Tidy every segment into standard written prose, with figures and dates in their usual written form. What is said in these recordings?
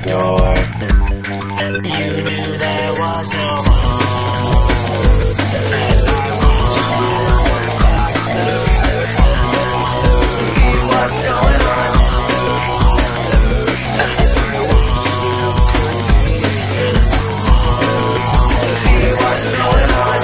door. You knew there was no home. See what's going on. See what's going on.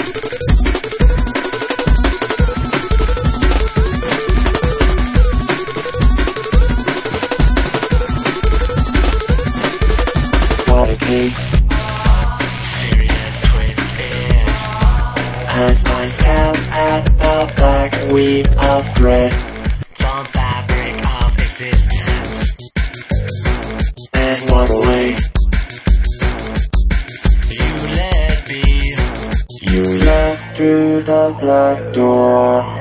What a case. Serious twist it. As I stab at the black weave of thread, the fabric of existence. And what a way you let be. You left through the black door.